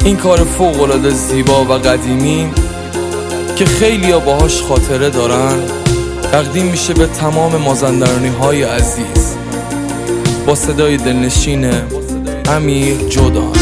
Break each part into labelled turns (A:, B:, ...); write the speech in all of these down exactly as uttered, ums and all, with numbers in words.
A: این کار فوق‌العاده زیبا و قدیمی که خیلیا باهاش خاطره دارن تقدیم میشه به تمام مازندرانی های عزیز با صدای دلنشین امیر جودان.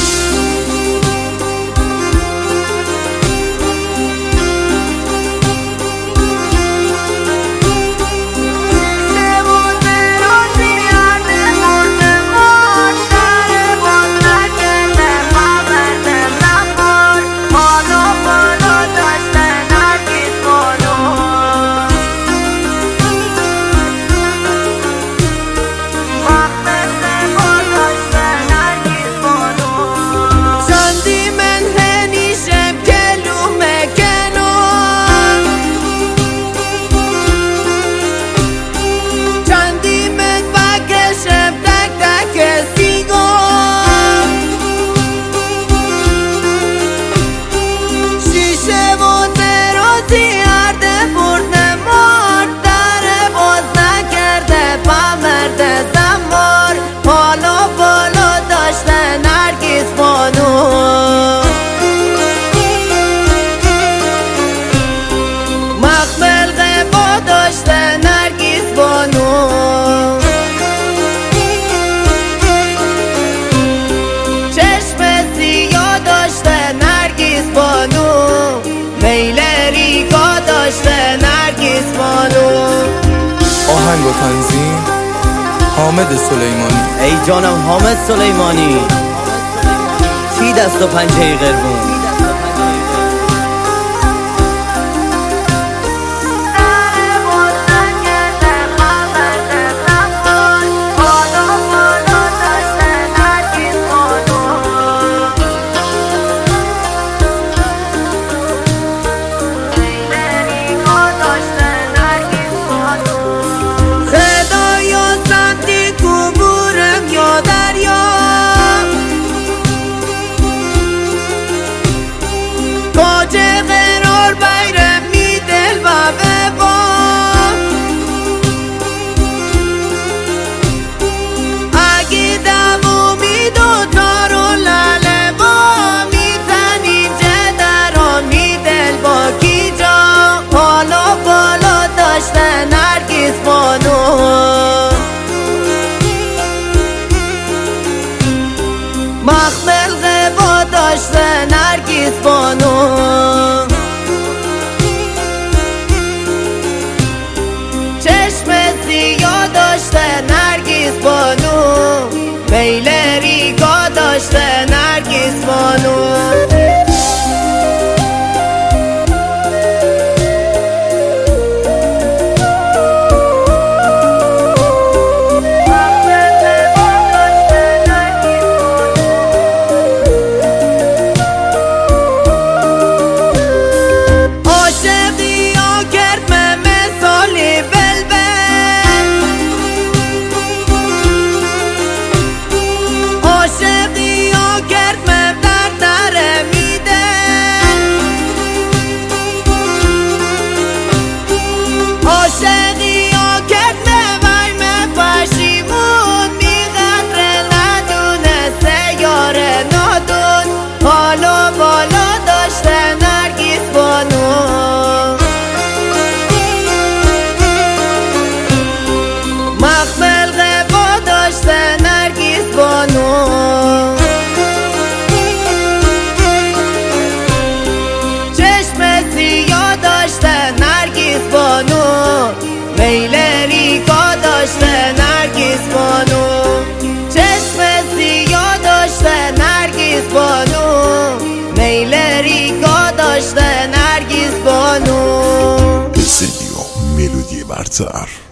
A: آهنگ و تنظیم حامد سلیمانی.
B: ای جانم حامد سلیمانی، تی دست و پنجه قربون.
C: مخمل غبا داشته نرگس بانو، چشم سیاه داشته نرگس بانو، میل ریگا داشته نرگس بانو. میل ریگا داشته نرگس بانو، چشم سیاه داشته نرگس بانو، میل ریگا داشته نرگس بانو.
D: استدیو ملودی برتر.